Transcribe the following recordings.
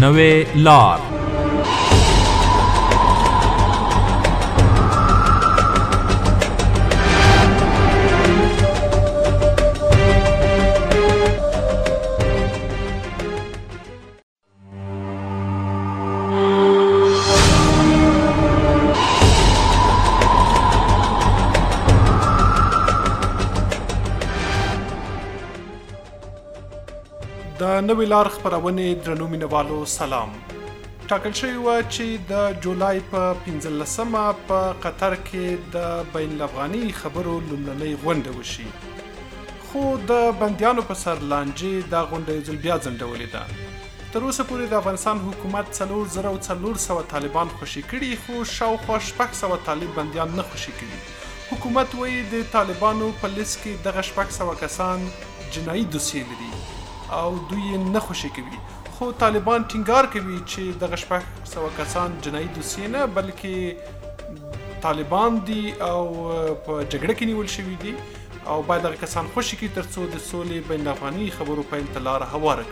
نوې لار. د نوې لار خپرونې درنو مینوالو سلام. ټاکل شوی و چې د جولای په 15مه په قطر کې د بین الافغاني خبرو لومړنۍ غونډه وشي، خو د بندیانو په سر لانجې دا غونډه یو ځل بیا ځنډولې ده. تر اوسه پورې د افغانستان حکومت 4400 طالبان خوشي کړي، خو شاوخوا 600 طالب بندیان نه خوشي کړي. حکومت وایي د طالبانو په لیست کې دغه 600 کسان جنایي دوسیې لري او دوی نه خوشي کوي، خو طالبان ټینګار کوي چې دغه 600 کسان جنایي دوسیې نه بلکې طالبان دي او په جګړه کې نیول شوي دي او باید دغه کسان خوشي کړي ترڅو د سولې بین الافغاني خبرو پیل ته لاره هواره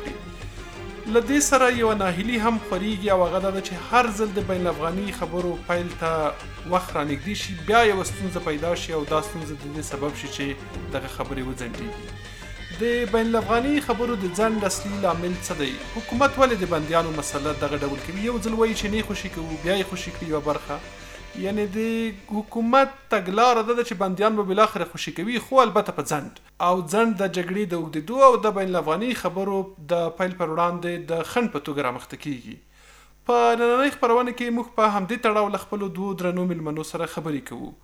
کړي. له دې سره یوه ناهیلي هم خپرېږي او هغه دا ده چې هر ځل د بین الافغاني خبرو پیل ته وخت رانږدې شي بیا یوه ستونزه پیدا شي او دا ستونزه د دې سبب شي چې دغه خبرې وځنډېږي. د بین الافغاني خبرو د ځنډ اصلي لامل څه دی؟ حکومت ولې د بندیانو مسله دغه ډول کوي؟ یو ځل وایي چې نه خوشي کوو، بیا یې خوشي کړي یوه برخه. یعنې د حکومت تګلاره ده چې بندیان به بالاخره خوشي کوي، خو البته په ځنډ، او ځنډ د جګړې د اوږدېدو او د بین الافغاني خبرو د پیل پر وړاندې د خنډ په توګه رامخته کیږي. په نننۍ خپرونه کې موږ په همدې تړاو له خپلو دوو درنو میلمنو سره خبرې کوو.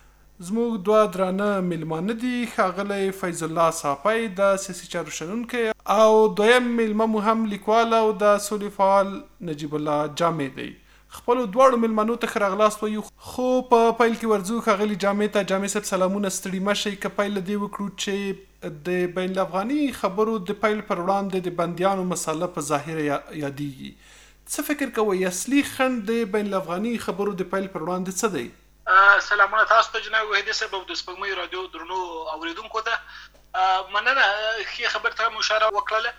زموږ دوه درانه میلمانه دي، ښاغلی فیض الله صافی د سیاسي چارو شنونکی او دویم میلمه مو هم لیکوال او د سولې فعال نجیب الله جامع دی. خپلو دواړو میلمنو ته ښه راغلاست وایو، خو په پیل کې ورځو ښاغلي جامع ته. جامع صاحب سلامونه، ستړي مه شئ. که پیل له دې وکړو چې د بین الافغاني خبرو د پیل پر وړاندې د بندیانو مسله په ظاهره یادېږي، څه فکر کوئ اصلي خنډ د بین الافغاني خبرو د پیل پر وړاندې څه دی؟ سلامونه تاسو ته جناب وحیدي صاحب او د سپوږمۍ رادیو درنو اوریدونکو ته مننه. ښې خبرې ته مو اشاره وکړله.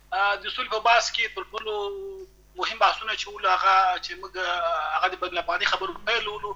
د سولې په بحث کې تر ټولو مهم بحثونه چې ولو هغه چې موږ هغه د بین الافغاني خبرو پیل ولو،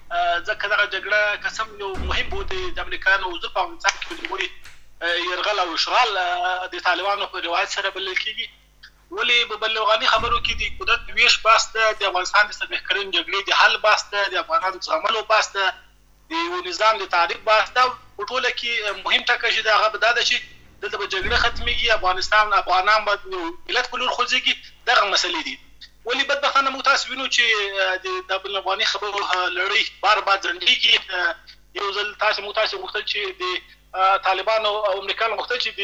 ځکه دغه جګړه قسم یو مهم بود د امریکایانو حضور په افغانستان کې د لومړي یرغل او اشغال د طالبانو په روایت سره بلل کېږي. ولې په بین الافغاني خبرو کې د قدرت د ویش بحث ده، د افغانستان د سربېښکرین جګړې د حل بحث ده، د افغانانو د زغملو بحث ده، د یو نظام د تعریف بحث ده. په ټوله کې مهم ټکی چې د هغه به دا ده چې دلته به جګړه ختمېږي، افغانان به ملت په لور خوځېږي. دغه مسلې دي. ولې بدبختانه موږ تاسو وینو چې د بین الافغاني خبرو لړۍ بار بار ځنډېږي. یو ځل موږ تاسو غوښتل چې د طالبانو او امریکایانو غوښتل چې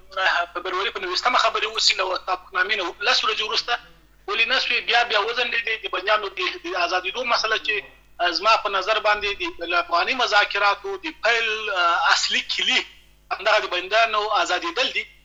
د فبروري په 19مه خبرې وشي له توافقنامې نه 10 ورځې وروسته، ولې نه شوې بیا وځنډېدې. د بندیانو د ازادېدو مسله چې زما په نظر باندې د افغاني مذاکراتو د پیل اصلي کلي همدغه د بندیانو ازادېدل دي.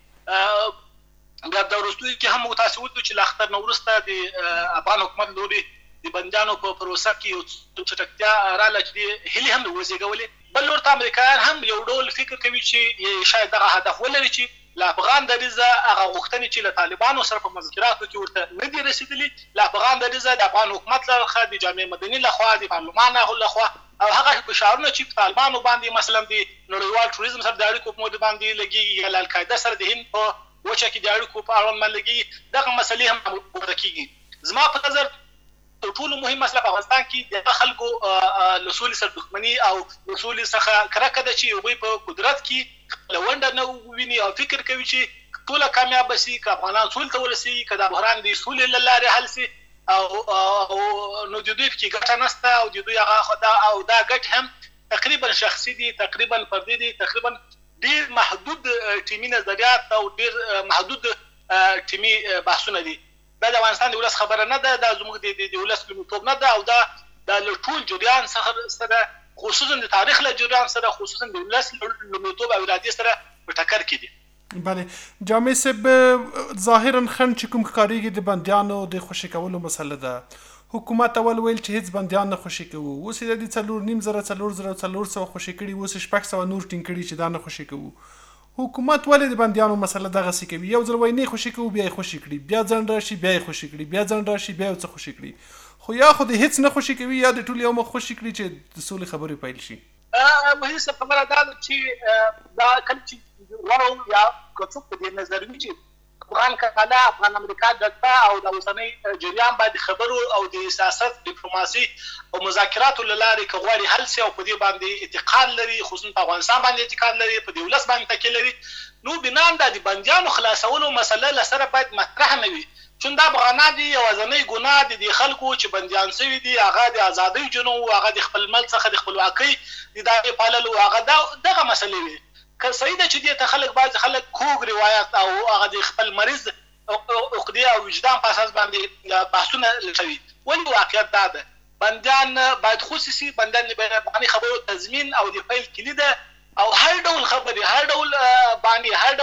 بیا د وروستیو کې هم موږ تاسو ولیدو چې له اختر نه وروسته د افغان حکومت لوري د بندیانو په پروسه کې یو چټکتیا راغله چې هیلې هم وزېږولې. بل لور ته امریکایان هم یو ډول فکر کوي چې شاید دغه هدف ولري چې له افغان دریځه هغه غوښتنې چې له طالبانو سره په مذاکراتو کې ورته نه دي رسېدلي، له افغان دریځه د افغان حکومت لخوا، د جامعه مدني لخوا، د پارلمان لخوا او هغه فشارونه چې په طالبانو باندې مثلا د نړیوال ټوریزم سره د اړیکو په موضوع باندې لګېږي یا له القاعده سره د هند په وچه کې د اړیکو په اړوند باندې لګېږي، دغه مسلې هم پورته کېږي. زما په نظر تر ټولو مهم مسله په افغانستان کې د خلکو له سولې سره دښمني او له سولې څخه کرکه ده چې هغوی په قدرت کې له ونډه نه وویني او فکر کوي چې ټوله کامیابه شي، که افغانان سولې ته ورسېږي، که دا بحران د سولې له لارې حل شي او نو د دوی پکې ګټه نشته او د دوی هغه او دا ګټې هم تقریبا شخصي دي، تقریبا فردي دي، تقریبا ډېر محدود ټیمي نظریات او ډېر محدود ټیمي بحثونه دي. دا د افغانستان د ولس خبره نه ده، دا زموږ د ولس لومړیتوب نه ده او دا له ټول جریان سره خصوصا د تاریخ له جریان سره خصوصا د ولس لومړیتوب او ارادې سره په ټکر کې دي. بله جامع صاحب، ظاهرا خنډ چې کوم ښکارېږي د بندیانو د خوشي کولو مسله ده. حکومت اول ویل چې هیڅ بندیان نه خوشي کوو، اوس یې د 4,500 خوشي کړي، اوس 600 نور ټینګ کړي چې دا نه خوشي کوو. حکومت ولې د بندیانو مسله دغسې کوي؟ یو ځل وینې خوشي کوي بیا یې خوشي کړي، بیا ځنډ راشي بیا یې خوشي کړي، بیا ځنډ راشي بیا یې څه خوشي کړي، خو یا خو د هیڅ نه خوشي کوي یا د ټول یو مخ خوشي کړي چې د سولې خبرې پیل شي. مهمه خبره دا ده چې دا کله چې ورو یا کوڅو په دې نظر وي چې افغان کاله افغان امریکا دغه او د اوسنۍ جریان باندې خبرو او د سیاست ډیپلوماسي او مذاکرات لاره کوغوري حل سي او په دې باندې اعتقاد لري، خصوصا په افغانستان باندې اعتقاد لري، په دولت باندې تکیه لري، نو بنان د بندیانو خلاصولو مسله لسره باید مطرح نه وي. چون دا افغانان دي یوازنۍ ګناه دي د خلکو چې بندیان شوي دي، هغه د ازادۍ جنو، هغه د خپل ملک څخه د خپلواکۍ د دغه پاللو، هغه دغه مسلې وي. که صحیح ده چې دې ته خلک بعض خلک کوږ روایت او هغه د خپل مریض عقدې او وجدان په اساس باندې بحثونه لټوي، ولې واقعیت دا ده بندیان باید خصوصي بندیان باندې خبرو تضمین او د پیل کلید او هر ډول خبرې، هر ډول باندې، هر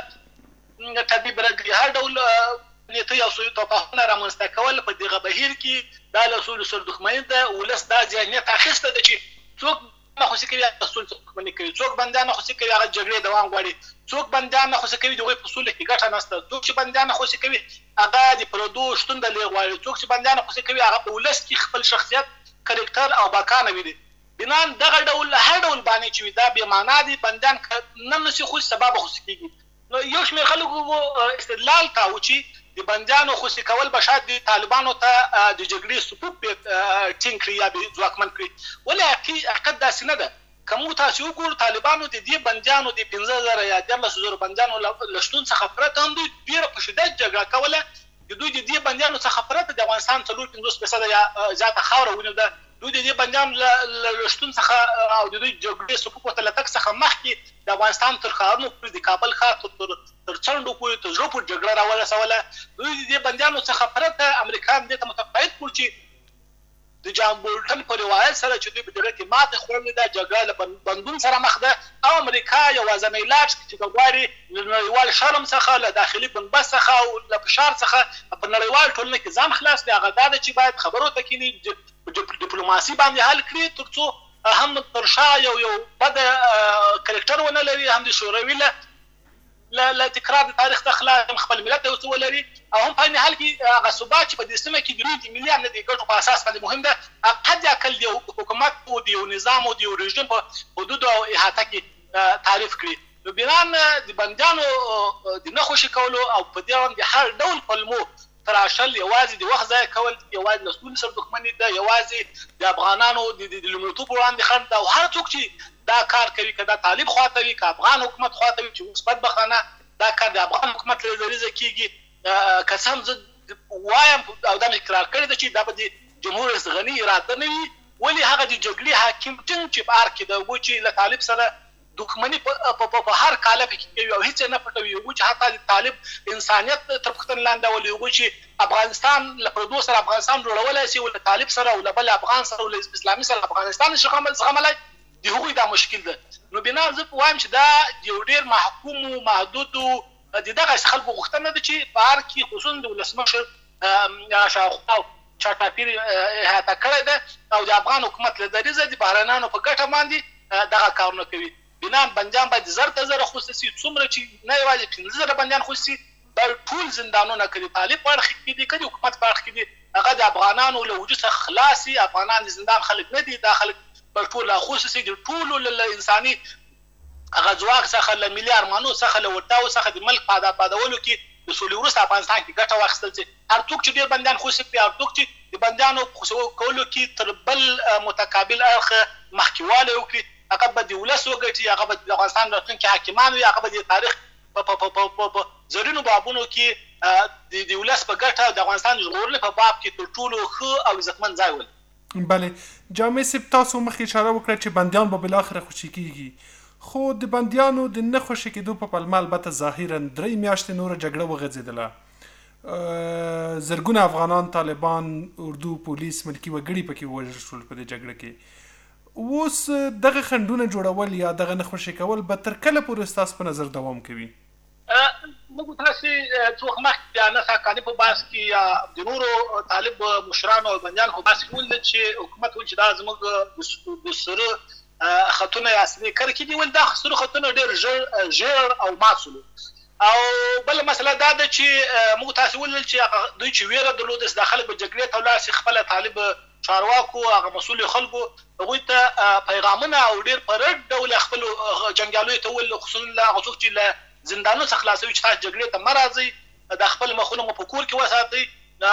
ډول تدبیر، هر ډول نیټه او سوی توپخونه رامنځته کول په دغه بهیر کې دا له اصول سره دښمني ده. ولس دا ذهنیت اخیسته ده چې څوک نه خوشي کوي اصول څخه دښمني کوي، څوک بندیان نه خوشي کوي هغه جګړې دوام غواړي، څوک بندیان نه خوشي کوي دغه په اصول کې ګټه نشته، څوک چې بندیان نه خوشي کوي هغه د پردو شتون د لغواړي، څوک چې بندیان نه خوشي کوي هغه په ولس کې خپل شخصیت، کریکټر او باکانه وي. بنان دغه ډول هر ډول باندې چې دا به معنا دي بندیان نه نشي خو سبب خوشي کیږي. نو یو شمېر خلکو استدلال کاوه چې د بندیانو خوشي کول به شاید د طالبانو ته د جګړې صفوف ټینګ کړي یا به ځواکمن کړي، ولې حقیقت داسې نه ده. که موږ تاسو وګورو طالبانو د دې بندیانو د 15,000 یا 13,000 بندیانو له شتون څخه پرته هم دوی ډېره په شدت جګړه کوله. د دوی د دې بندیانو څخه پرته د افغانستان 4-5% یا زیاته خاوره ونیوله. دوی د دې بندیانو له شتون څخه او د دوی جګړې صفوف ته له تګ څخه مخکې د افغانستان تر ښارونو پورې، د کابل ښار تر څنډو پورې، تر زړه پورې جګړه راورسوله. دوی د دې بندیانو څخه پرته امریکایان دې ته متقاعد کړو چې د جان بولټن په روایت سره چې دوی په جګړه کې ماتې خوړلې ده، جګړه له بندون سره مخ ده، او امریکا یوازینۍ لار چې غواړي له نړیوال شرم څخه، له داخلي بنبست څخه او له فشار څخه په نړیوال ټولنه کې ځان خلاص کړي، هغه دا ده چې باید خبرو ته کینی ډیپلوماسي باندې حل کړي، ترڅو هم تر شا یو بد کرکټر ونه لري، هم د شوروي له تکرار د تاریخ څخه هم خپل ملت ته وسو لري، او هم په حال کې هغه ثبات چې په دې سیمه کې د روزي ملي امنیت د ګټو په اساس باندې مهم ده. حد اقل د حکومت او د نظام او د رژیم په حدود او احاطه کې تعریف کړي. نو بنان د بندیانو د نه خوشي کولو او په دې باندې هر ډول پلمو تراشل یوازې د وخت ضایع کول، یوازې له ستونزو سره دښمني ده، یوازې د افغانانو د لومړیتوب وړاندې خنډ ده. او هر څوک چې دا کار کوي، که دا طالب خواته وي، که افغان حکومت خواته وي، چې مثبت بخانه دا کار د افغان حکومت له ذریعه کیږي. که څه هم وایم او دا اقرار کړی ده چې دا به د جمهور رئیس غني اراده نه وي، ولې هغه د جګړې حاکم ټینګ چې په ار کې ده و چې له طالب سره دښمني په هر کاله کې کوي او هیڅ نه پټوي، و چې حتی د طالب انسانیت تر پوښتنې لاندې ولي، و چې افغانستان له پردو سره افغانستان جوړولای شي، ول طالب سره ول بل افغان سره ول اسلامي سره افغانستان زغملای دی، هغوی دا مشکل ده. نو بنا زه وایم چې دا یو ډېر محکوم او محدود د دغه خلکو غوښتنه ده چې په هر کې خصوصا د ولسمشر شاوخوا چاټاپیر احاطه کړی ده او د افغان حکومت له دریزه د بهرنیانو په ګټه باندې دغه کارونه کوي. بنا بندیان باید زر ته زر خصوصي څومره چې نه یوازې 15,000 بندیان خصوصي بل ټول زندانونه کړي، طالب په اړخ کې دي، کړي حکومت په اړخ کې دي، هغه د افغانانو له وجود څخه خلاصي. افغانان د زندان خلک نه دي، دا خلک بل ټول خصوصي دي، ټول له انساني هغه ځواک څخه، له ملي ارمانو څخه، له وټاو څخه د ملک په آبادولو کې د سولې وروسته افغانستان کې ګټه واخیستل شي. هر څوک چې ډېر بندیان خصوصي کړي، هر څوک چې د بندیانو کولو کې تر بل متقابل اړخ مخکېوالی وکړي، هغه به د ولس وګټي، هغه به د افغانستان راتلونکي حاکمان وي، هغه به د تاریخ په زرینو بابونو کې د ولس په ګټه د افغانستان د ژغورلو په باب کې تر ټولو ښه او عزتمن ځای ولري. بله جامع صاحب، تاسو مخکې اشاره وکړه چې بندیان به بالاخره خوشي کیږي، خو د بندیانو د نه خوشي کېدو په پلمه البته ظاهرا 3 میاشتې نوره جګړه وغځېدله، زرګونه افغانان، طالبان، اردو، پولیس، ملکي وګړي پکې ووژل شول په دې جګړه کې. اوس دغه خنډونه جوړول یا دغه نه خوشي کول به تر کله پورې ستاسو په نظر دوام کوي؟ موږ تاسو څو مخکې د انسا کاني په باس کې یا د نورو طالب مشرانو او بندیان په باس کې ول چې حکومت ول چې دا زموږ د سره خطونه اصلي کړ کې دی ول دا سره خطونه ډېر ژر او ماسلو او بل مسله دا ده چې موږ تاسو ولل چې دوی چې ویره درلود د داخله په جګړې ته ولاړ شي خپل طالب چارواکو هغه مسؤل خلکو هغوی ته پیغامونه او ډېر په رډ ډول خپل جنګیالیو ته ول خصوصا هغه څوک چې له زندانونو څخه خلاصوي چې تاسو جګړې ته مه راځئ د خپل مخونه مو په کور کې وساتئ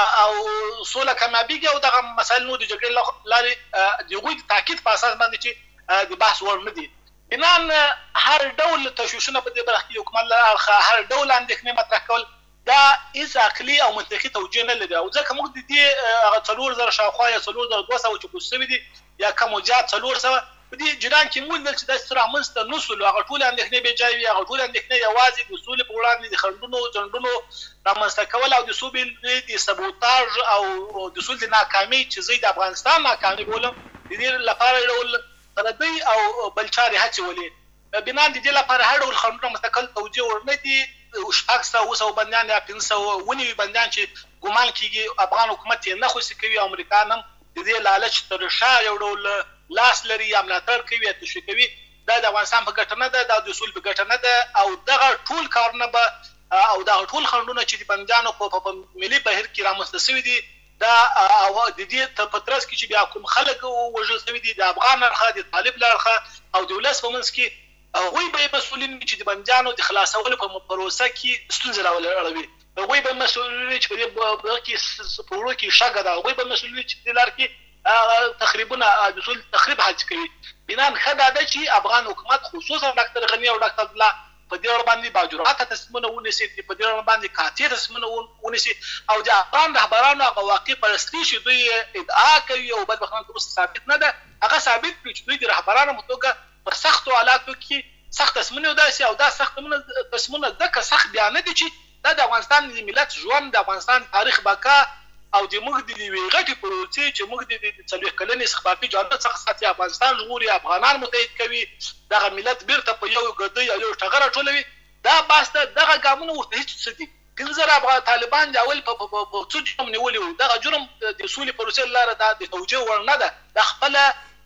او سوله کامیابیږي او دغه مسایل نو د جګړې لارې د هغوی د تاکید په اساس باندې چې د بحث وړ نه دي بنان هر ډول تشویشونه په دې برخه کې حکومت له هر ډول اندېښنې مطرح کول دا هیڅ عقلي او منطقي توجیه نه لري او ځکه موږ د دې 4000 شاوخوا یا 4200 چې کوڅوي دي یا کم او زیات 400 په دې جریان کې موږ چې د سره منځته نسل هغه ټول اندېښنې به جای وي هغه ټول اندېښنې یوازې د اصول په وړاندې د خندونو ځندونو رامنځته کول او د صوبې د سبوتاژ او د اصول د ناکامۍ چې زه د افغانستان ناکامي بولم د دې لپاره ډول ردی او بلچاري هڅې ولې بنا د دې لپاره هر ډول خندونه مستقل توجیه ورنه دي شپږ سوه بندیان یا 500 ونیوي بندیان چې ګمان کېږي افغان حکومت یې نه خوشي کوي امریکا هم د دې لالچ تر شا یو ډول لاس لري یا ملاتړ کوي یا تشویق کوي دا د افغانستان په ګټه نه ده دا د اصول په ګټه نه ده او دغه ټول کارونه به او دغه ټول خندونه چې د بندیانو په ملي بهیر کې رامنځته شوي دي دا او د دې په ترڅ کې چې بیا کوم خلک وژل شوي دي د افغان اړخه د طالب اړخه او د ولس په منځ کې هغوی به مسؤلین چې د بندیانو د خلاصولو په پروسه کې ستونزې راولي هغوی به مسؤلین چې په دې کې په وړو کې شګه ده هغوی به مسؤلین چې د لار کې تخریبونه د اصول تخریب هڅه کوي بنان ښه دا ده چې افغان حکومت خصوصا ډاکټر غني او ډاکټر عبدالله په دې اړه باندې باجرأته تصمیمونه ونیسي په دې اړه باندې قاطع تصمیمونه ونیسي او د افغان رهبرانو هغه واقع پرستی چې دوی ادعا کوي او بدبختانه تر اوسه ثابت نه ده هغه ثابت کړي چې دوی د رهبرانو په توګه په سختو حالاتو کې سخت تصمیمونه وداسي او دا سخت تصمیمونه ځکه سخت بیا نه دي چې دا د افغانستان د ملت ژوند د افغانستان تاریخ بقا او د موږ د یوې غټې پروسې چې موږ د 40 کلنې استخباراتي جنرال څخه ساتي افغانستان ژغوري افغانان متحد کوي دغه ملت بیرته په یو ګردی یا یو ټغره ټولوي دا باسته دغه ګامونه ورته هیڅ څه دي کنځر افغان طالبان د اول په څو جرم نیولي وو دغه جرم د اصولي پروسې لاره د توجیه ور نه ده د خپل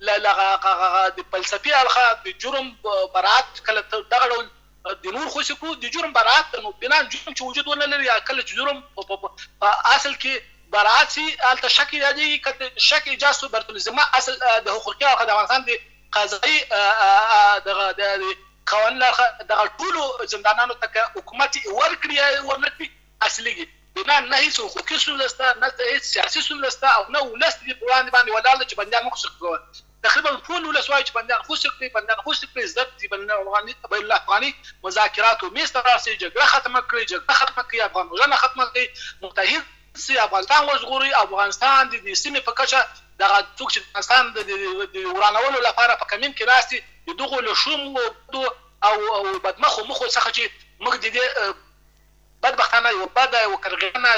د فلسفي اړخه د جرم برات کله دغه ډول د نور خوشي کو د جرم برات نو بنا جرم چې وجود ونه لري کله چې جرم په اصل کې برات سي الته شک دی کته شک اجازه برتل زما اصل د حقوقي او د افغانستان د قضایي د قوانین د ټولو زندانانو ته حکومت ورکړي ورنکړي اصلي بنا نه هیڅ حقوقي سولسته نه هیڅ سیاسي سولسته او نه ولست دی باندې ولاله چې بندیان مخصوص کوي تقریبا ټول ولس وايي چې بندیان خوشي کړي عزت دی بل افغاني مذاکرات او میستر راسي جګړه ختمه کړي افغان وژنه ختمه کړي متحد سي افغانستان وژغوري افغانستان د سیمې په کچه دغه څوک چې افغانستان د ورانولو لپاره په کمین کې راستي د دغو له شوم او بدمخو مخو څخه چې موږ د دې بدبختانه یو بد او کرغنه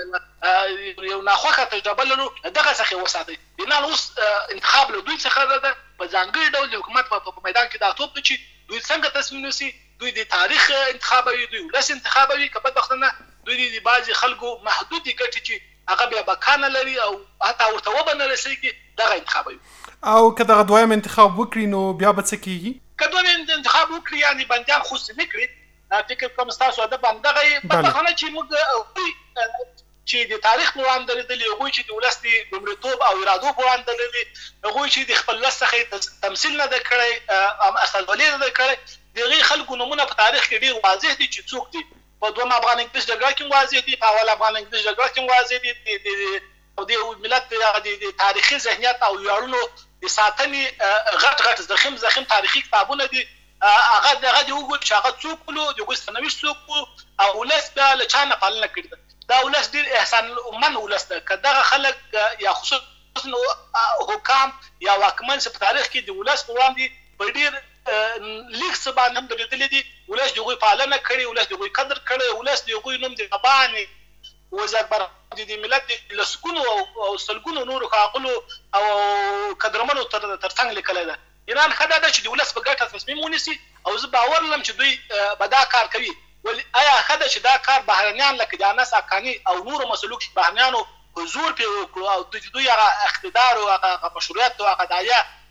یو ناخوښه تجربه لرو دغه څخه وساتي بنا اوس انتخاب له دوی څخه ده په ځانګړي ډول د حکومت په میدان کې دا توپ چې دوی څنګه تصمیم نیسي دوی د تاریخ انتخابوي دوی ولس انتخابوي که بدبختانه دوی د بعضي خلکو محدودي ګټې چې هغه بیا بکانه لري او حتی ورته وبنه رسېږي دغه انتخابوي او که دغه دویم انتخاب وکړي نو بیا به څه کېږي که دویم انتخاب وکړي یعنې بندیان خوشي نه کړي فکر کوم ستاسو ادب همدغه بدبختانه چې موږ چې د تاریخ په وړاندې درېدلي هغوی چې د ولس د لومړیتوب او ارادو په وړاندې درېدلي هغوی چې د خپل ولس څخه تمثیل نه ده کړی استازولي نه ده کړی د هغې خلکو نومونه په تاریخ کې ډېر واضح دي چې څوک دي په دوم افغان انګلیس جګړه کې واضح دي په اول افغان انګلیس جګړه کې واضح دي د ملت د تاریخي ذهنیت او ویاړونو د ساتنې غټ زخم تاریخي کتابونه دي هغه دغه دی وګورئ چې هغه څوک ولو د هغوی سرنوشت څوک او ولس بیا له چا نه پالنه کړې ده دا ولس ډېر احسان من ولس ده که دغه خلک یا خصوصا حکام یا واکمن چې په تاریخ کې د ولس په وړاندې په ډېر لیک څه باندې هم درېدلي دي ولس د هغوی پالنه کړې ولس د هغوی قدر کړی ولس د هغوی نوم د غبانې وزارت د ملت د لسګونو او سلګونو نورو ښاغلو او قدرمنو تر څنګ لیکلی ده ایران ښه دا ده چې د ولس په ګټه تصمیم ونیسي او زه باور لرم چې دوی به دا کار کوي آیا ښه ده چې دا کار بهرنیان لکه د انس حقاني او نورو مسلوک بهرنیانو په زور پرې وکړو او دوی هغه اقتدار او هغه مشروعیت او هغه دعیه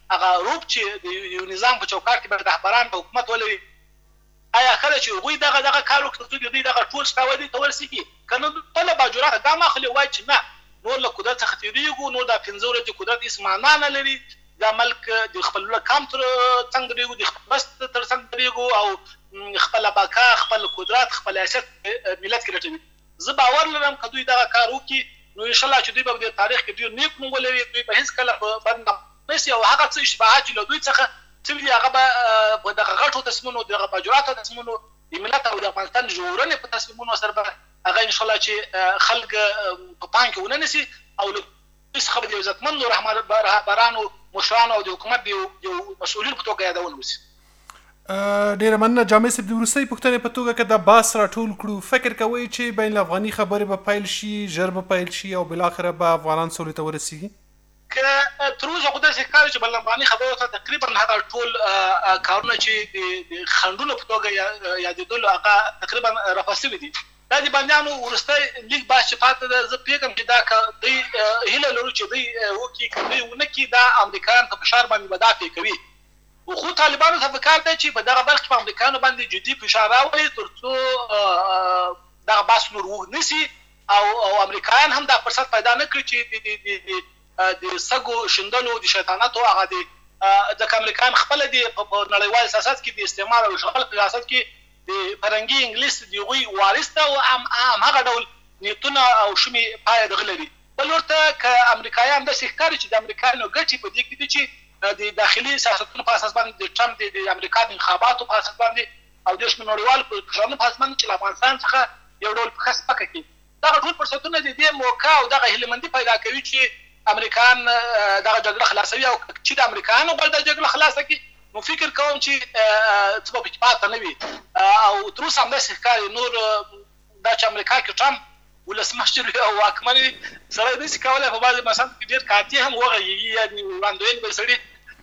هغه روپ چې د یو نظام په چوکاټ کې به رهبران په حکومت ولري آیا کله چې هغوی دغه کار وکړي دوی دغه ټول شتاوي ته ورسیږي کنه بل باجوړه دا ماخلي وای چې نه نور له قدرت څخه تیریږو نو دا 15 ورځې قدرت هیڅ معنا نه لري دا ملک د خپل کام تر څنګ دیږو د خپل بس تر څنګ دیږو او خپل باکا خپل قدرت خپل حیثیت ملت کې لټوي زه باور لرم که دوی دغه کار وکړي نو ان شاء الله چې دوی په تاریخ کې دوی نیک نوم ولري دوی په هیڅ کله باندې نشي او هغه څه اشتباهات چې له دوی څخه چې هغه به دغه غټو تصمیمونو دغه باجوړاتو تصمیمونو د ملت او د افغانستان جوړونې په تصمیمونو سره به هغه ان شاء الله چې خلک په پام کې ونه نیسي او له هیڅ خبرې د عزتمندو رهبرانو مشرانو او د حکومت یو مسؤلین په توګه یادول وشي. ډیره مننه جامع صاحب د وروستۍ پوښتنې په توګه که دا بحث راټول کړو فکر کوئ چې بین الافغاني خبرې به پیل شي ژر به پیل شي او بالاخره به افغانان سولې ته ورسیږي؟ که تر اوسه خو داسې ښکاري چې بین الافغاني خبرو ته تقریبا هغه ټول کارونه چې د خنډونو په توګه یادېدلو هغه تقریبا رفع شوي دي. دا د بندیانو وروستی لیک بحث چې پاتې ده زه پوهېږم چې دا که دوی هیله لرو چې دوی وکړي که دوی ونه کړي دا امریکایان په فشار باندې به دافع کوي خو طالبانو ته پکار دی چې په دغه برخه کې په امریکایانو باندې جدي فشار راوړي تر څو دغه بحث نور اوږد نشي او امریکایان هم دا فرصت پیدا نه کړي چې د سګو شیندلو د شیطانتو هغه د ځکه امریکایان خپله د په نړیوال سیاست کې د استعمار او اشغال په سیاست کې د فرنګي انګلیس د هغوی وارث ته او هماغه ډول نیتونه او شومې پایه دغه لري. بل ورته که امریکایان داسې ښکاري چې د امریکایانو ګټې په دې کې دي چې د داخلي سیاستونو په اساس باندې د ټرمپ د امریکا د انتخاباتو په اساس باندې او د شنو نړیوالو فشارونو په اساس باندې چې له افغانستان څخه یو ډول پښه سپکه کړي دغه ټول فرصتونه د دې موقع او دغه هیلهمندي پیدا کوي چې امریکایان دغه جګړه خلاصوي او چې د امریکایانو غواړي دا جګړه خلاصه کړي نو فکر کوم چې څه به پکې پاته نه وي او تر اوسه همداسې ښکاري نور دا چې امریکا کې ټرمپ ولسمشر او واکمن وي سړی نشي کولی په بعضې مسایلو کې ډېر قاطع هم وغږېږي یعنې وړاندوین به سړي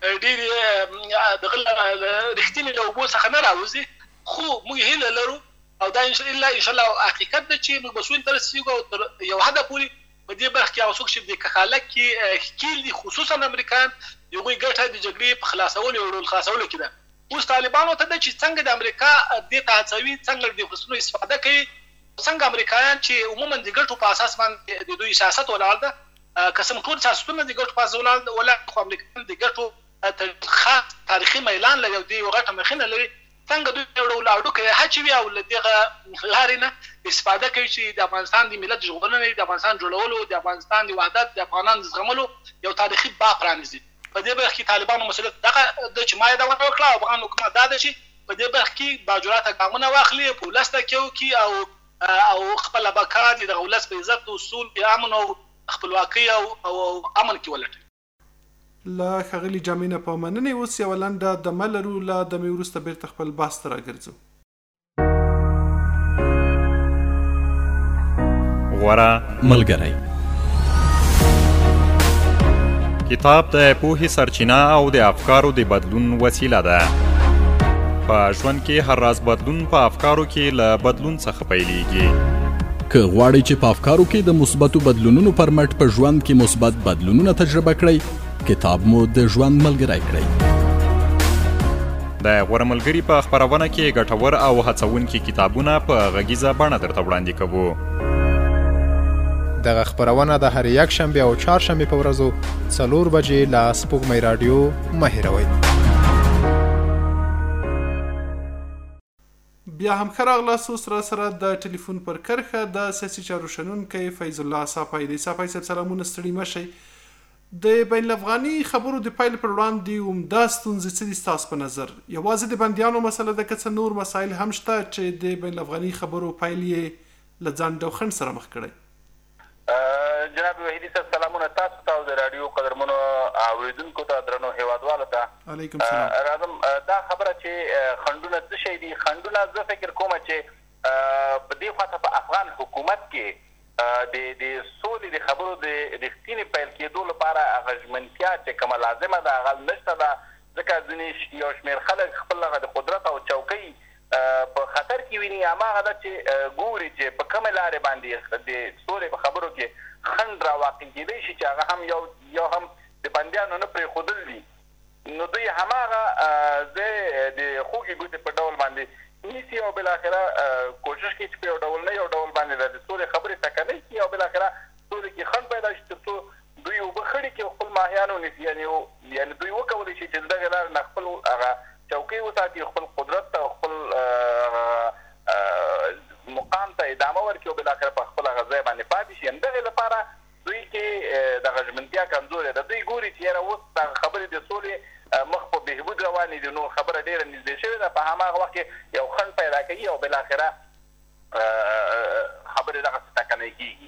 ډېرې دغه رښتینې له اوبو څخه نه راوځي خو موږ هیله لرو او دا ان شاء الله حقیقت ده چې موږ به سولې ته رسېږو او تر یو حده پورې په دې برخه کې هغه څوک چې د کخالک کې ښکیل دي خصوصا امریکایان د هغوی ګټه د جګړې په خلاصولو او ډول خلاصولو کې ده. اوس طالبانو ته ده چې څنګه د امریکا دې ته هڅوي څنګه د فرصتونو استفاده کوي څنګه امریکایان چې عموما د ګټو په اساس باندې د دوی سیاست ولاړ ده قسم ټول سیاستونه د ګټو په اساس ولاړ خو امریکایان د ګټو خاص تاریخي میلان لري او د یوه غټه مخینه لري څنګه دوی یو ډول اړوکې هڅوي او له دغه لارې نه استفاده کوي چې د افغانستان د ملت ژغورنې د افغانستان جوړولو د افغانستان د وحدت د افغانانو زغملو یو تاریخي باب پرانیزي. په دې برخه کې طالبانو مسؤلیت دغه د چې ما یې دونه وکړه او افغان حکومت دا ده چې په دې برخه کې باجوړاته ګامونه واخلي په ولس ته کې وکړي او خپله بقا د دغه ولس په عزت او اصول د امن او خپلواکۍ او امن کې ولټوي. له ښاغلي جامع نه په مننې اوس یوه لنډه دمه لرو له دمې وروسته بیرته خپل بحث ته راګرځو. غوره ملګری کتاب د پوهې سرچینه او د افکارو د بدلون وسیله ده. په ژوند کې هر راز بدلون په افکارو کې له بدلون څخه پیلېږي. که غواړئ چې په افکارو کې د مثبتو بدلونونو پر مټ په ژوند کې مثبت بدلونونه تجربه کړئ کتاب مو د ژوند ملګری کړئ. د غوره ملګري په خپرونه کې ګټور او هڅونکي کتابونه په غږیزه بڼه درته وړاندې کوو. دغه خپرونه د هر یک شنبه او چهارشنبه په ورځو 4 بجې له سپوږمۍ رادیو مه هېروئ. بیا هم ښه راغلاست سره د ټلیفون پر کرښه د سیاسي چارو شنونکی فیض الله صافی دی. صافی صاحب سلامونه ستړي مه شئ. د بین الافغاني خبرو د پیل پر وړاندې عمده ستونزې څه دي ستاسو په نظر؟ یوازې د بندیانو مسله ده که څه نور مسایل هم شته چې د بین الافغاني خبرو پیل یې له ځان ډوخند سره مخ کړی؟ جناب وحیدي صاحب سلامونه تاسو ته او د راډیو قدرمنو اوریدونکو ته درنو هیوادوالو ته. علیکم سلام. راځم دا خبره چې خنډونه څه شی دي. خنډونه زه فکر کوم چې په دې خواته په افغان حکومت کې د سولې د خبرو د رښتینې پیل کېدو لپاره هغه ژمنتیا چې کومه لازمه ده هغه نشته ده ځکه ځینې یو شمېر خلک خپل هغه د قدرت او چوکۍ په خطر کې ویني. هماغه ده چې ګوري چې په کومې لارې باندې د سولې په خبرو کې خنډ راواقع کېدی شي چې هغه هم یو هم د بندیانو نه پرېښودل دي باندې د سولې خبرې ټکنۍ کړي او بالاخره سولې کې خنډ پیدا شي تر څو دوی اوبه خړي کړي خپل ماهیان ونیسي. یعنې دوی وکولی شي چې دغې لارې نه خپل هغه چوکۍ وساتي، خپل قدرت ته خپل مقام ته ادامه ورکړي او بالاخره په خپل هغه ځای باندې پاتې شي. همدغې لپاره دوی کې دغه ژمنتیا کمزورې ده. دوی ګوري چې یاره اوس دغه خبرې د سولې مخ په بهبود روانې دي، نو خبره ډېره نږدې شوې ده. په هماغه وخت کې یو خنډ پیدا کوي او بالاخره خبرې دغسې ټکنۍ کېږي.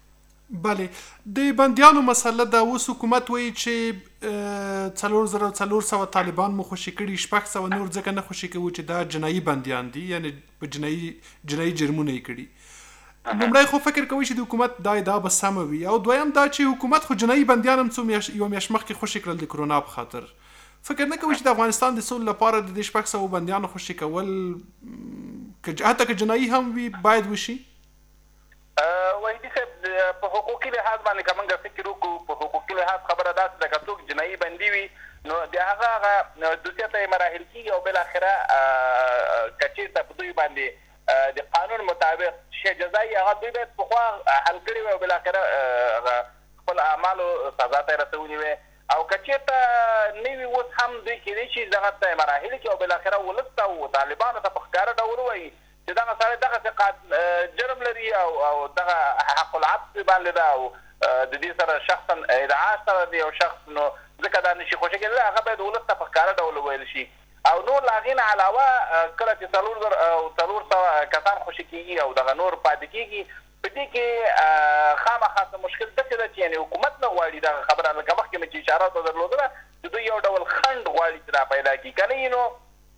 بله، د بندیانو مسله ده. اوس حکومت وایي چې 4,400 طالبان مو خوشي کړي، 600 نور ځکه نه خوشي کوي چې دا جنایي بندیان دي، یعنې په جنایي جرمونه یې کړي. لومړی خو فکر کوي چې د حکومت دا ادعا به سمه وي، او دویم دا چې حکومت خو جنایي بندیان هم یو میاشت مخکې خوشي کړل د کرونا په خاطر. فکر نه کوي چې د افغانستان د سولې لپاره د 600 بندیانو خوشي کول حتی که جنایي هم وي باید وشي؟ وحیدي صاحب، په حقوقي لحاظ باندې که موږ فکر وکړو، په حقوقي لحاظ خبره داسې ده که څوک جنایي بندي وي نو د هغه دوسیه ته یې مراحل کېږي او بالاخره که چېرته په دوی باندې د قانون مطابق شی جزایي هغه دوی باید پخوا حل کړي وي او بالاخره خپل اعمالو سزا ته یې رسولي وي. او که چېرته نه وي اوس هم دوی کېدای شي دغه ته یې مراحل کړي او بالاخره ولس ته او طالبانو ته په ښکاره ډول ووایي چې دغه سړی دغسې جرم لري او دغه حق العفو باندې ده او د دې سره شخصا ادعا سره دی او شخص نو ځکه دا نشي خوشي کېدلی، هغه باید ولس ته په ښکاره ډول وویل شي. او نور له هغې نه علاوه کله چې 400 کسان خوشي کېږي او دغه نور پاتې کېږي، په دې کې خامخا څه مشکل داسې ده چې یعنې حکومت نه غواړي دغه خبره، لکه مخکې مې چې اشاره ورته درلودله چې دوی یو ډول خنډ غواړي چې را پیدا کړي. که نه نو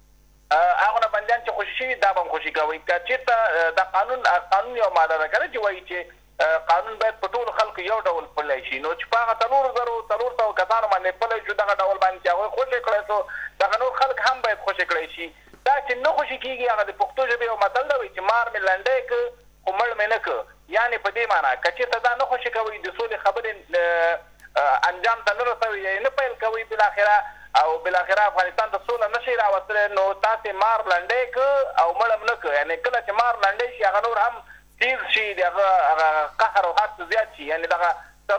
هغه نه بندیان چې خوشي شوي دا به هم خوشي کوئ. که چېرته د قانون یو ماده ده که نه چې وایي چې قانون باید په ټولو خلکو یو ډول پلی شي، نو چې په هغه 400 کسانو باندې پلی شو دغه ډول باندې چې هغوی خوشي کړی شو، دغه نور خلک هم باید خوشي کړی شي. دا چې نه خوشي کېږي هغه د پښتو ژبې یو متل ده، وایي چې مار مې لنډی که خو مړ مې نه که. یعنې په دې معنا که چېرته دا نه خوشي کوئ، د سولې خبرې انجام ته نه رسوي یا نه پیل کوئ بالاخره او بالاخره افغانستان ته سوله نشي راوستلی، نو تاسې مار لنډی که او مړ هم نه که. یعنې کله چې مار لنډی شي هغه نور هم تیز شي، د هغه قهر او حد زیات شي. یعنې دغه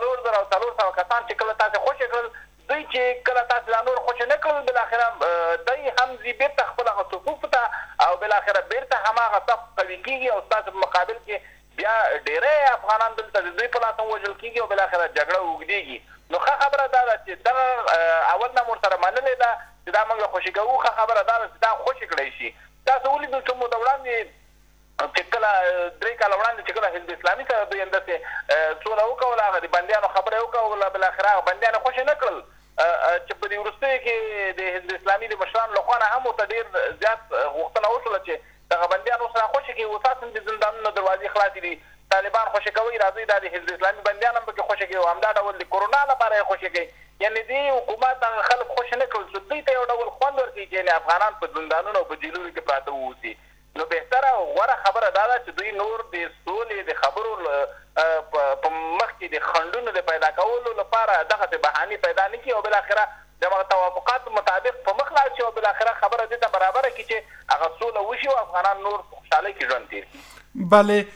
400 کسان چې کله تاسې خوشي کړل، دوی چې کله تاسې دا نور خوشي نه کړل، بالاخره دوی هم ځي بېرته خپل هغه صفوفو ته او بالاخره بېرته هماغه صف قوي کېږي او ستاسو په مقابل کې بیا ډېری افغانان دلته د دوی په لاس هم وژل کېږي او بالاخره جګړه اوږدېږي. نو ښه خبره دا ده چې دغه اول نه مو ورسره منلې ده چې دا موږ له خوشي کوو. ښه خبره دا ده چې دا خوشي کړی شي. تاسو ولیدل چې موده وړاندې چې کله 3 کاله وړاندې چې کله حزب اسلامي سره دوی همداسې سوله وکوله، هغه د بندیانو خبره یې وکوله، بالاخره هغه بندیان یې خوشي نه کړل چې په دې وروستیو کې د حزب اسلامي د مشرانو له خوا نه هم ورته ډېر زیات غوښتنه وشوله چې دغه بندیان اوس را خوشي کړي، اوس هم د زندانونو دروازې خلاصې دي، طالبان خوشي کوي، راځئ دا د حزب اسلامي بندیان هم پکې خوشي کوي او همدا ډول د کرونا لپاره یې خوشي کوي. یعنې دې حکومت هغه خلک خوشي نه کړل چې دوی ته یو ډول خوند ورکوي چې یعنې افغانان په زندانونو او په جیلونو کې پراته واوسي. نو بهتره او غوره خبره دا ده چې دوی نور د سولې د خبرو په مخ کې د خنډونو د پیدا کولو لپاره دغسې بهانې پیدا نه کړي او بالاخره د توافقاتو مطابق په مخ لاړ شي او بالاخره خبره دې ته برابره کړي چې هغه سوله وشي او افغانان نور په خوشحالۍ کې ژوند تېر کړي.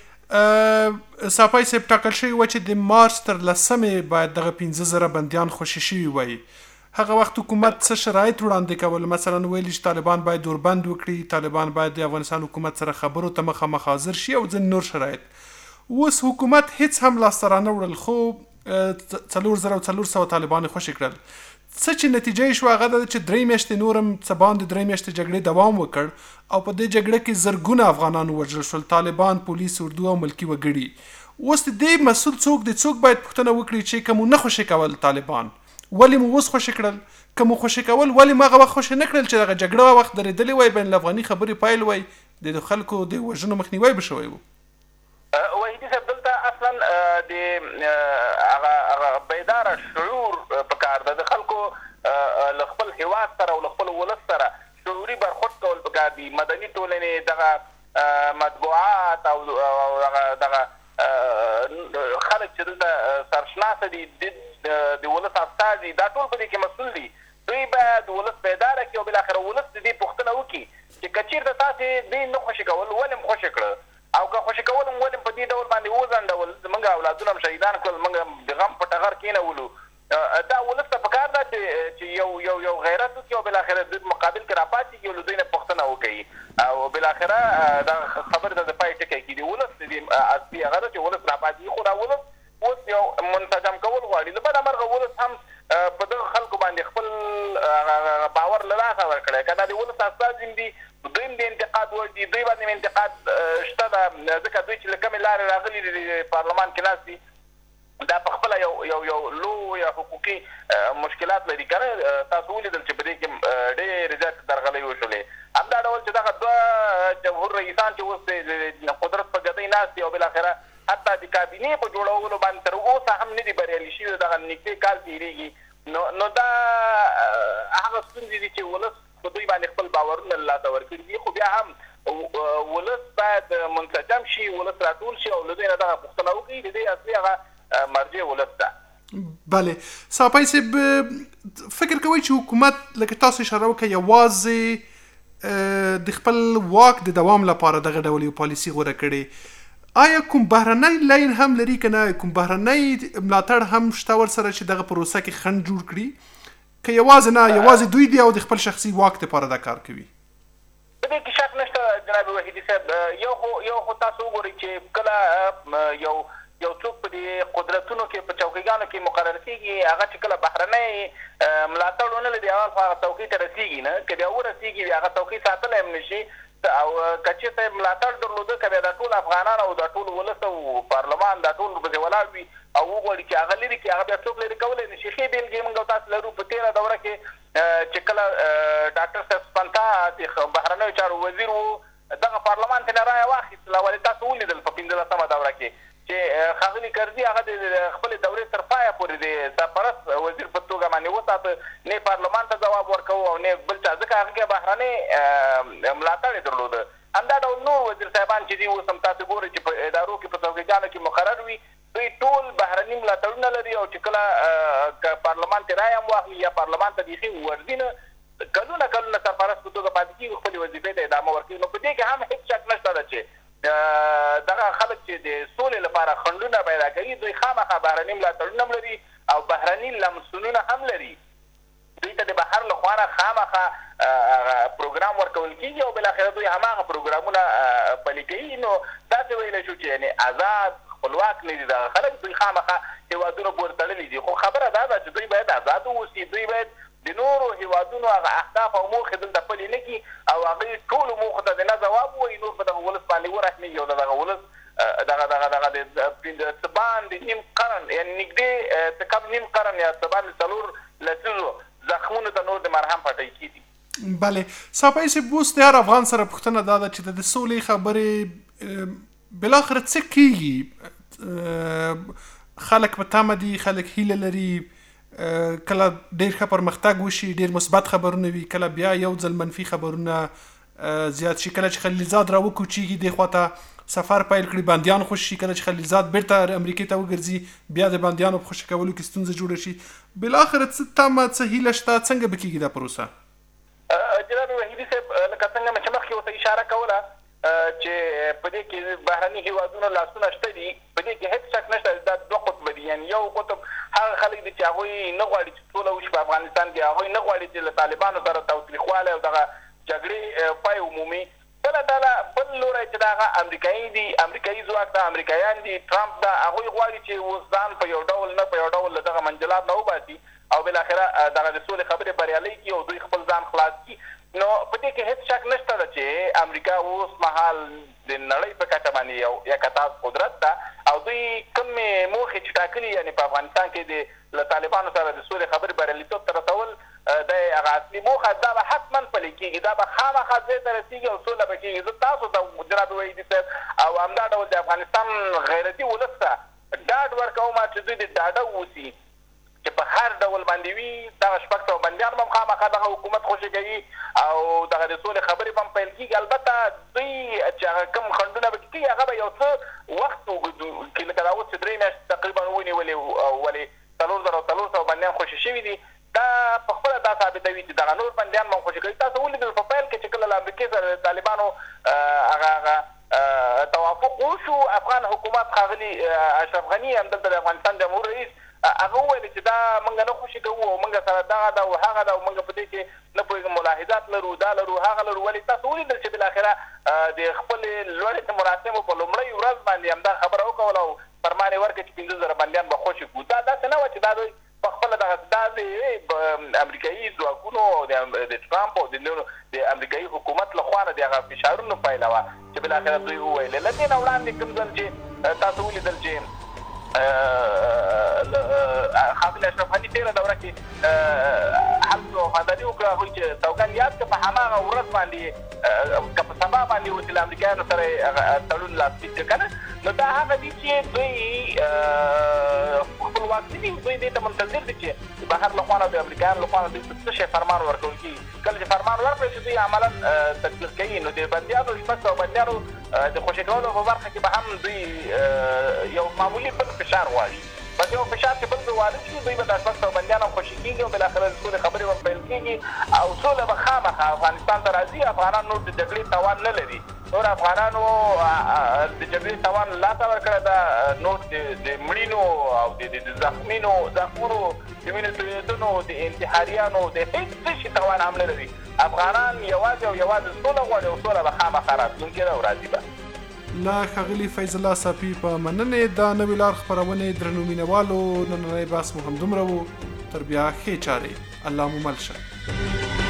بله، صافی صاحب ټاکل شوي وه چې د مارچ تر 10 باید دغه 15,000 بندیان خوشي شوي وای. هغه وخت حکومت څه شرایط وړاندې کول؟ مثلا ویلي چې طالبان باید دوربند وکړي، طالبان باید د افغانستان حکومت سره خبرو ته مخامخ حاضر شي او ځینې نور شرایط. اوس حکومت هیڅ هم لاسته رانه وړل، خو 4,400 طالبان خوشي کړل. څه چې نتیجه یې شوه هغه ده چې 3 میاشتې نور هم څه باندې 3 میاشتې جګړې دوام وکړ او په دې جګړه کې زرګونه افغانان ووژل شول، طالبان، پولیس، اردو او ملکي وګړي. اوس د دې مسؤل څوک دی؟ څوک باید پوښتنه وکړي چې که مو نه خوشي کول طالبان، ولې مو اوس خوشي کړل؟ که مو خوشي کول ولې مو هغه وخت خوشي نه کړل چې دغه جګړه وخت درېدلې وای، بین الافغاني خبرې پیل وای، د خلکو د وژنو مخنیوی به شوی و؟ وحیدي صاحب، دلته اصلا د هغه بیداره شعور پکار ده، د خلکو له خپل هېواد سره او له خپل ولس سره شعوري برخورد کول پکار دي. مدني ټولنې، دغه مطبوعات او دغه خلک چې دلته سرشناسه دي، د ولس استازي، دا ټول په دې کې مسؤل دي. دوی باید ولس بیداره کړي او بالاخره ولس د دې پوښتنه وکړي چې که چېرته تاسې دوی نه خوشي کول ولې م خوشي کړه او که خوشي کول م ولې په دې ډول زمونږ اولادونه هم شهیدان کړل، موږ د غم په ټغر کېنولو. دا ولس ته پکار ده چې یو غیرت وکړي او بالاخره دوی مقابل کې راپاتېږي او له دوی نه پوښتنه وکړي او بالاخره دا خبرې ته د پای ټکی کېږي. ولس د اصلي هغه ده چې ولس راپاتېږي، خو دا ولس اوس یو منسجم کول غواړي. له بده مرغه ولس هم په دغه خلکو باندې خپل باور له لاسه ورکړی. که دا د ولس استازي دي، دوی هم د انتقاد وړ دي، دوی باندې انتقاد شته ده، ځکه دوی چې له کومې لارې راغلي دي د پارلمان کې ناست دي، دا په خپله یو لوی حقوقي مشکلات لري. که نه تاسو ولیدل چې په دې کې ډېرې زیاتې درغلۍ وشولې. همدا ډول چې دغه دوه جمهور رئیسان چې اوس د قدرت په ګدۍ ناست دي او بالاخره حتی د کابینې په جوړولو باندې تر اوسه هم نه دي بریالي شوي، دغه نږدې کال تېرېږي. نو دا هغه ستونزې دي چې ولس په دوی باندې خپل باورونه له لاسه ورکړي دي. خو بیا هم ولس باید منسجم شي، ولس راټول شي او له دوی نه دغه پوښتنه وکړي. د دې اصلي هغه مرجع ولس ده. بله صاحب صاحب، فکر کوئ چې حکومت لکه تاسو اشاره وکړه یوازې د خپل واک د دوام لپاره دغه ډول یو پالیسي غوره کړې؟ آیا کوم بهرنی لاین هم لري که نه؟ کوم بهرنی ملاتړ هم شته ورسره چې دغه پروسه کې خنډ جوړ کړي، که یوازې نه یوازې دوی دي او د خپل شخصي واک لپاره دا کار کوي؟ په دې کې شک نشته جناب وحیدي صاحب. یو خو تاسو وګورئ چې کله یو څوک په دې قدرتونو کې په چوکیګانو کې مقرر کېږي، هغه چې کله بهرنی ملاتړ ونه لري اول خو هغه څوکۍ ته رسېږي نه، که بیا ورسېږي بیا هغه څوکۍ ساتلی هم نه شي. او که چېرته ملاتړ درلوده، که بیا دا ټول افغانان او دا ټول ولس او پارلمان دا ټول پسې ولاړ وي او وغواړي چې هغه لرې کړي، هغه بیا څوک لرې کولی نه شي. ښې بېلګې موږ او تاسو لرو په تېره دوره کې چې کله ډاکټر صاحب سپنتا د بهرنیو چارو وزیر و، دغه پارلمان ته نه رایه واخیستله. ولې تاسو ولیدل په 15مه دوره کې چې ښاغلي کرزي هغه د خپلې دورې تر پایه پورې د سرپرست وزیر په توګه باندې وساته، نه پارلمان ته ځواب ورکوو او نه بل چا، ځکه هغه کې بهرنی ملاتړ یې درلوده. همدا ډول نور وزیر صاحبان چې دي اوس هم تاسو ګورئ چې په ادارو کې په څوکیګانو کې مقرر وي، دوی ټول بهرني ملاتړونه لري او چې کله پارلمان ته رایه هم واخلي یا پارلمان ته بیخي ورځي نه، کلونه سرپرست په توګه پاتې کېږي، خپلې وظیفې ته ادامه ورکوي. نو په دې کې هم هېڅ شک نشته ده چې دغه خلک چې د سولې لپاره خنډونه پیدا کوي، دوی خامخا بهرني ملاتړونه هم لري او بهرني لمسونونه هم لري. دوی ته د بهر له خوا نه خامخا پروګرام ورکول کېږي او بالاخره دوی هماغه پروګرامونه پلي کوي. نو داسې ویلی شو چې یعنې آزاد خپلواک نه دي دغه خلک، دوی خامخا هېوادونو پورې تړلي دي. خو خبره دا ده چې دوی باید آزاد واوسي، دوی باید د نورو هېوادونو هغه اهداف او موخې دلته پلي نه کړي او هغوی ټولو موخو ته د نه ځواب ووایي، نور په دغه ولس باندې ورحمېږي او د دغه ولس دغه څه باندې نیم قرن، یعنې نږدې څه کم نیم قرن یا څه باندې 4 لسیزو زخمونو ته نور د مرهم پټۍ کېدي. بله صاحب صاحب، اوس د هر افغان سره پوښتنه دا ده چې د سولې خبرې بالاخره څه کېږي؟ خلک په تمه دي، خلک هیله لري، کله ډېر ښه پرمختګ وشي، ډېر مثبت خبرونه وي، کله بیا یو ځل منفي خبرونه زیات شي. کله چې خلیلزاد راوکوچېږي دې خواته سفر پیل کړي، بندیان خوشي شي، کله چې خلیلزاد بیرته امریکې ته وګرځي بیا د بندیانو په خوشي کولو کې ستونزه جوړه شي. بالاخره څه تمه، څه هیله شته؟ څنګه به کېږي دا پروسه؟ جناب وحیدي صاحب، لکه څنګه مې چې مخکې ورته اشاره کوله چې په دې کې بهرني هېوادونو لاسونه شته دي، په دې کې هېڅ شک نشته. دا 2 قطبه دي، یعنې یو قطب هغه خلک دي چې هغوی نه غواړي چې سوله وشي په افغانستان کې، هغوی نه غواړي چې له طالبانو سره تاوتریخوالی او دغه جګړې پای عمومي. بله ډله بل لوری چې د هغه امریکایي دي، امریکایي ځواک ده، امریکایان دي، ټرمپ ده، هغوی غواړي چې اوس ځان په یو ډول نه په یو ډول له دغه منجلاب نه وباسي او بالاخره دغه د سولې خبرې بریالۍ کړي او دوی خپل ځان خلاص کړي. نو په دې کې هېڅ شک نشته ده چې امریکا اوس مهال د نړۍ په کچه باندې یو یکتاز قدرت ده او دوی کومې موخې چې ټاکلي، یعنې په افغانستان کې له طالبانو سره د سولې خبرې بریالیتوب ته رسول، د هغه اصلي موخه دا به حتما پلي کېږي، دا به خامخا ځای ته رسېږي او سوله به کېږي. زه تاسو ته جناب وحیدي صاحب او همدا ډول د افغانستان غیرتي ولس ته ډاډ ورکوم چې دوی د ډاډه واوسي چې په هر ډول باندې وي دغه 600 بندیان به هم خامخا دغه حکومت خوشي کوي او دغه د سولې خبرې به هم پیل کېږي. البته دوی چې هغه کوم خنډونه به کوي هغه به یو څه وخت وګوري، لکه دا اوس چې 3 میاشتې تقریبا ونیولې، ولې 400 بندیان خوشي شوي دي. دا په خپله دا ثابتوي چې دغه نور بندیان به هم خوشي کوي. تاسو ولیدل په پیل کې چې کله له امریکې سره د طالبانو هغه توافق وشو، افغان حکومت ښاغلي اشرف غني همدلته د افغانستان جمهور رئیس هغه وویل چې دا موږ نه خوشي کوو او موږ سره دغه ده او هغه ده او موږ په دې کې نه پوهېږم ملاحظات لرو دا لرو هغه لرو ولې تاسو ولیدل چې بالاخره د خپلې لوړې مراسمو په لومړۍ ورځ باندې همدا خبره وکوله او فرمان یې ورکړه چې 15,000 بندیان به خوشي کړو دا داسې نه وه چې دا دوی په خپله دا د امریکایي ځواکونو د ټرامپ او د امریکایي حکومت له خوا نه د هغه فشارونو پایله وه چې بالاخره دوی وویلې له دې نه وړاندې کوم ځل چې تاسو ولیدل چې ښاغلي اشرف غني تېره دوره کې هلته وفاداري وکړه هغوی چې سوګند یاد کړه په هماغه ورځ باندې که په سبا باندې و چې له امریکایانو سره یې تړون لاسلیک کړه که نه نو دا هغه دي چې دوی خپلواک نه دي دوی دې ته منتظر دي چې بهر له خوا نه د امریکایانو له خوا نه دوی څه شی فرمان ورکول کېږي کله چې فرمان ورکړی چې دوی عملا تطبیق کوي نو د بندیانو 600 بندیانو د خوشي کولو په برخه کې به هم دوی یو معمولي بل فشار غواړي بس یو فشار چې بل به وارد شي دوی به د 600 بندیان هم خوشي کېږي او بالاخره د سولې خبرې به پیل کېږي او سوله به خامخا افغانستان ته راځي افغانان نور د جګړې توان نه لري نور افغانانو د جګړې توان لاسه ورکړی ده نور د مړینو او د زخمونو د وینې تویېدنو د انتحاریانو د هېڅ څه شي توان هم نه لري افغانان یوازې او یوازې سوله غواړي او سوله به خامخا راتلونکې ده او راځي به لا ښاغلي فیض الله صافي په مننې د نوې لار خپرونې درنو مینوالو نننی بحث مو همدومره و تر بیا ښې چارې الله مو مل شه